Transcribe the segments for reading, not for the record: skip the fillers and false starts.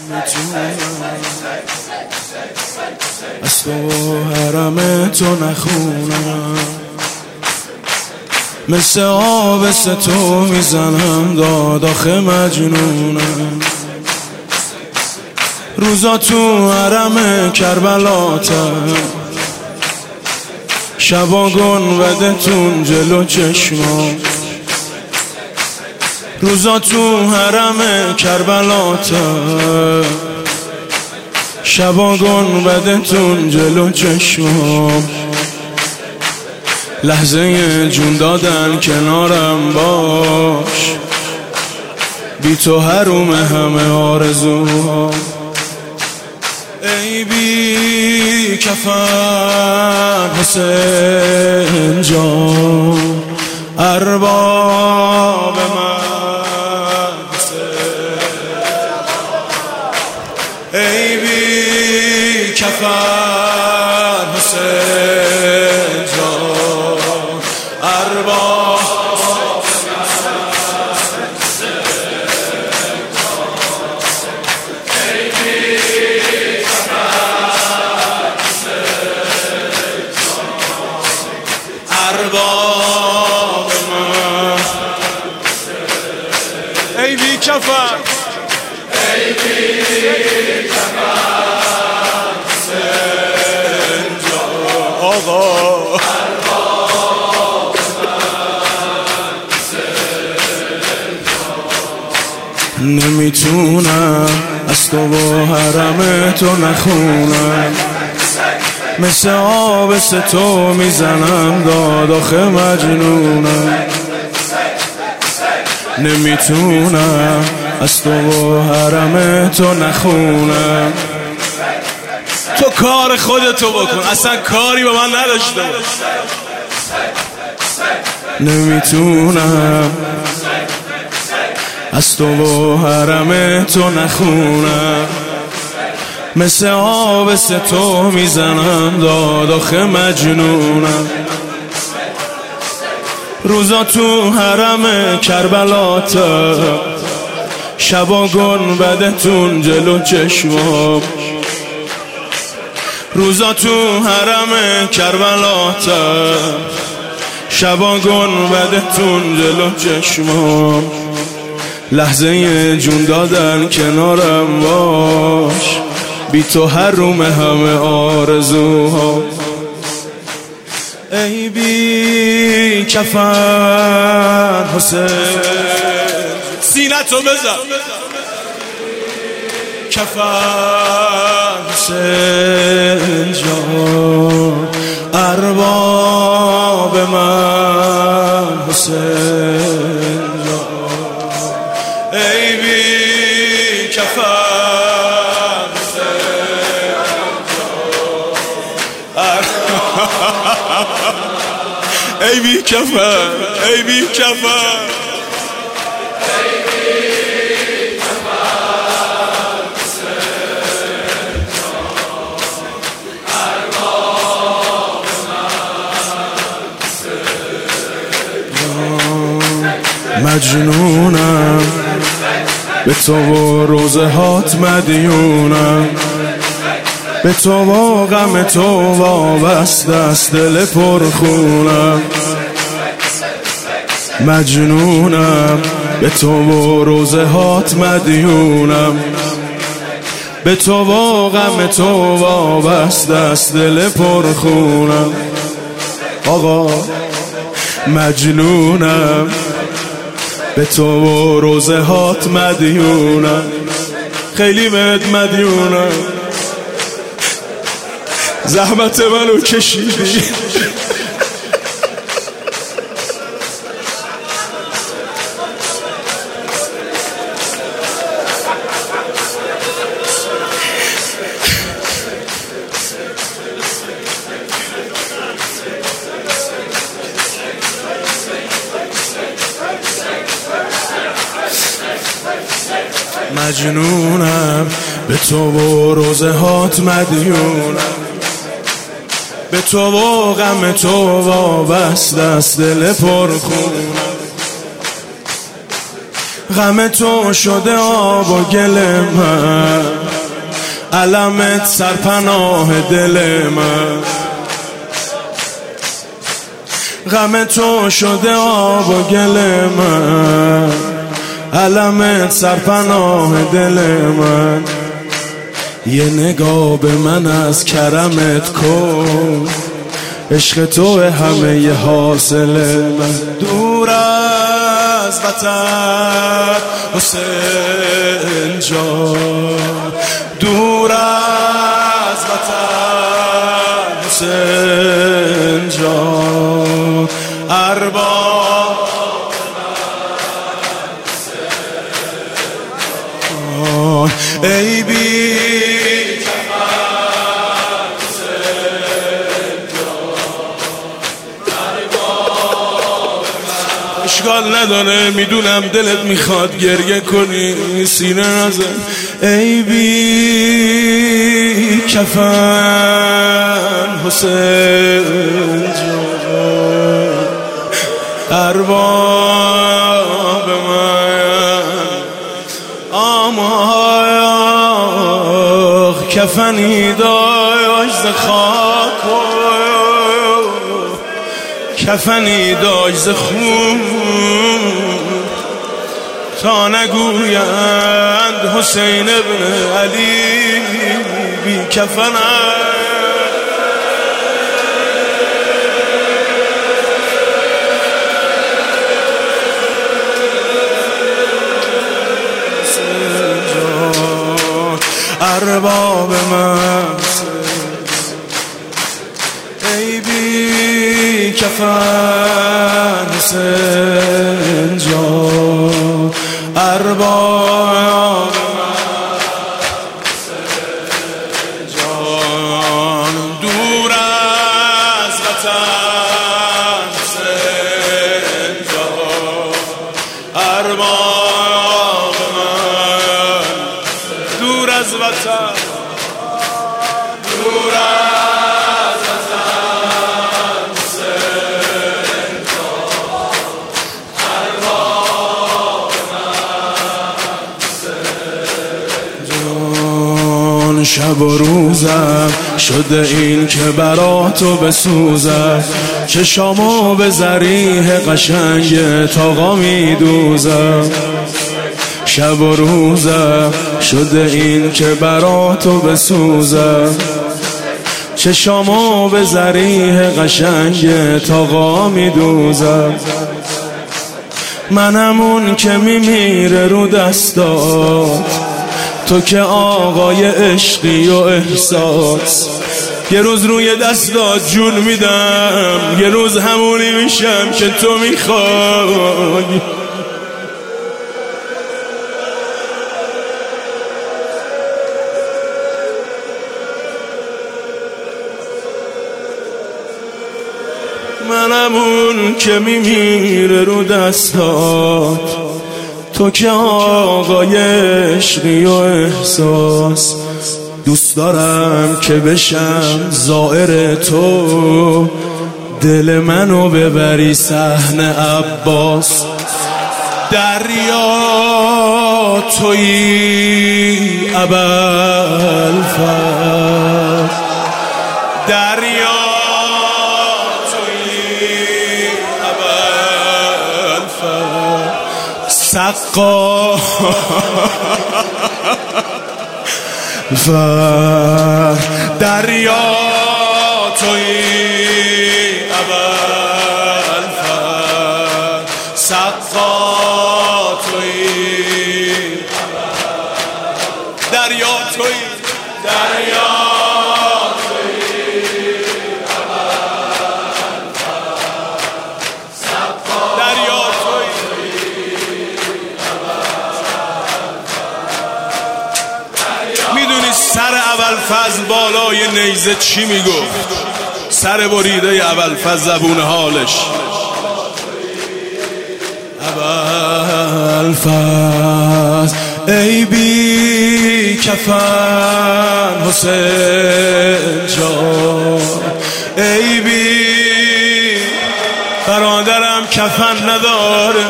از تو حرم تو نخونم، مثل آب تو میزنم داد آخه مجنونم. روزا تو حرم کربلاتم، شبا گنبدتون جلو چشمام. روزا تو حرم کربلاتم، شبا گنبدتون جلو چشمام. لحظه جون دادن کنارم باش، بی تو حروم همه آرزوها. ای بی کفن حسین جان، ارباب من حسین. ای بی کفن حسین جان، ارباب ارباب من. ای بی کفن، ای بی کفن حسین جان، آقا ارباب من حسین جان. نمیتونم از تو و حرم تو نخونم، مثل آب تو میزنم داد آخه مجنونم. نمیتونم از تو و حرم تو نخونم. تو کار خودتو بکن، اصلا کاری با من نداشته باش. نمیتونم از تو و حرم تو نخونم، مثل آب تو میزنم داد آخه مجنونم. روزا تو حرم کربلاتم، شبا گنبدتون جلو چشمام. روزا تو حرم کربلاتم، شبا گنبدتون جلو چشمام. لحظه جون دادن کنارم باش، بی تو حروم همه آرزوها. ای بی کفن حسین، سینتو بزن. کفن حسین جان، ارباب من حسین جان. ای بی کفن، ای بی کفن، ای بی کفن، ای بی کفن حسین جان، ارباب من حسین جان. مجنونم به تو و روزه هات مدیونم، به تو و غم تو وابسته است دل پرخونم. مجنونم به تو و روزه هات مدیونم، به تو و غم تو وابسته است دل پرخونم. آقا مجنونم به تو و روزه هات مدیونم، خیلی بهت مدیونم. زحمت منو کشیدی، مجنونم به تو و روزه هات مدیونم، به تو و غم تو وابسته است دل پرخونم. غم تو شده آب و گل من، علمت سرپناه دل من، غم تو شده آب و گل من، علمت سرپناه دل من. یه نگاه به من از کرمت کن، عشق تو همه ی حاصل من. دور از وطن حسین جان، دور از وطن حسین جان، ارباب ای بی اشکال نداره، میدونم دلت میخواد گریه کنی، سینه نزن. ای بی کفن حسین جان، ارباب من آماخ کفنی داشت ز خاک، کفنی داشت ز خون، تا نگویند حسین ابن علی بی کفن. ارباب من ای بی کفن حسین جان، ارباب من حسین جان، دور از وطن حسین جان، ارباب من دور از وطن، دور از شب و روزم شده این که برا تو بسوزم، چشامو به ذریح قشنگ تاقا میدوزم. شب و روزم شده این که برا تو بسوزم، چشامو به ذریح قشنگ تاقا میدوزم. منم اون که میمیره رو دستات، تو که آقای عشقی و احساس. یه روز روی دستات جون میدم، یه روز همونی میشم که تو میخوای. منم اون که میمیره رو دستات، تو که آقای عشقی و احساس. دوست دارم که بشم زائر تو، دل منو ببری صحن عباس. دریا تویی ابوالفضل، دریا تویی ابوالفضل، سقا دریا تویی ابوالفضل، سقا تویی دریا تویی، دریا تویی ابوالفضل، سقا دریا تویی ابوالفضل. میدونی سر ابوالفضل بالای نیزه چی میگفت؟ سر بریده ابوالفضل زبون حالش ابوالفضل ای بی کفن حسین جان، ای بی برادرم کفن نداره،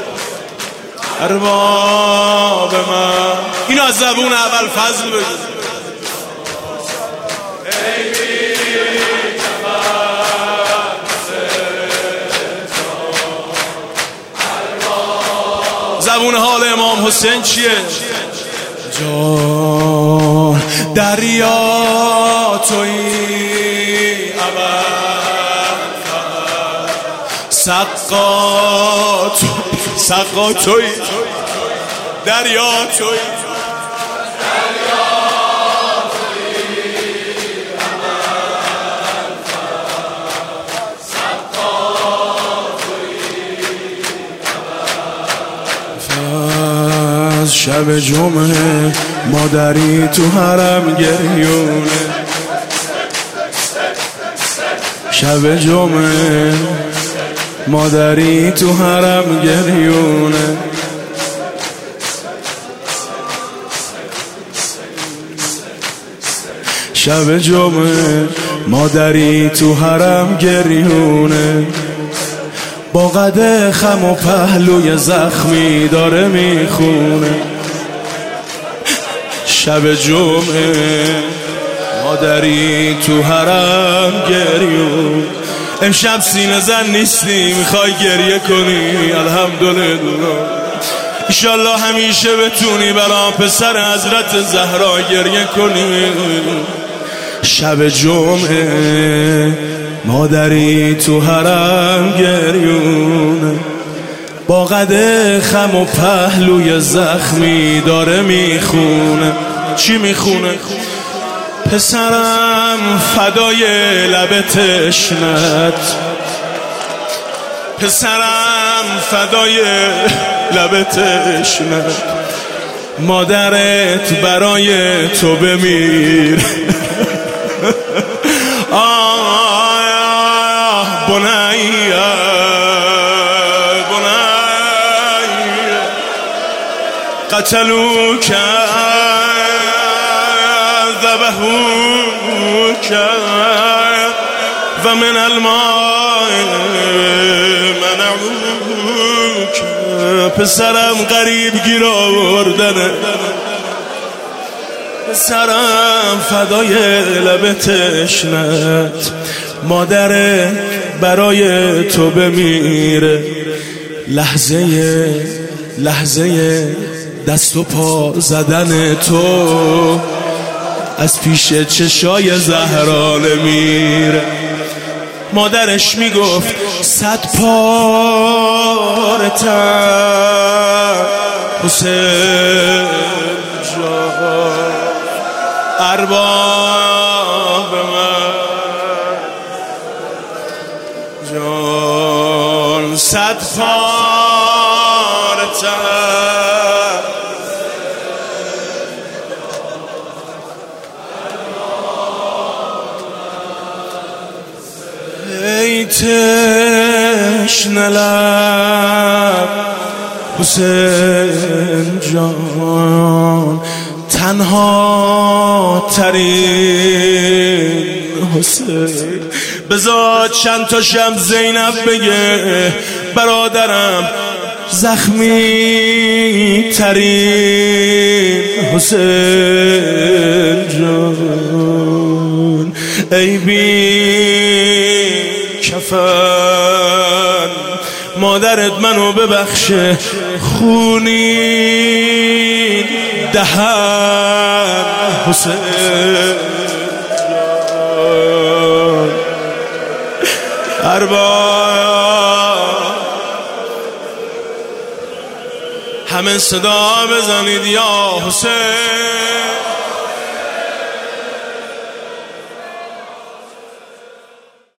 ارباب من اینو از زبون ابوالفضل بگو. زبون حال امام حسین چیه؟ جان دریا تویی سقا تویی دریا تویی شب جمعه مادری تو حرم گریونه شب جمعه مادری تو حرم گریونه شب جمعه مادری تو حرم گریونه با قد خم و پهلوی زخمی داره میخونه شب جمعه مادری تو حرم گریون امشب سینه زن نیستی میخوای گریه کنی الحمدلله ایشالله همیشه بتونی برا پسر حضرت زهرا گریه کنی شب جمعه مادری تو حرم گریونه با قد خم و پهلوی زخمی داره میخونه چی میخونه؟ پسرم فدای لب تشنت پسرم فدای لب تشنت مادرت برای تو بمیر قتلوك ذبحوك ومن الماء منعوك پسرم غریب گیر آوردنه پسرم فدای لب تشنت مادر برای تو بمیره لحظه دست و پا زدن تو از پیش چشای زهرا نمیره مادرش میگفت 100 پارتم حسین جان ارباب من جان 100 پارتم ای تشنه لب حسین جان تنها ترین حسین بذار چند تا شب زینب بگه برادرم زخمی ترین حسین جان ای بی کفن مادرت منو ببخشه خونین دهن حسین جان همه صدا بزنید یا حسین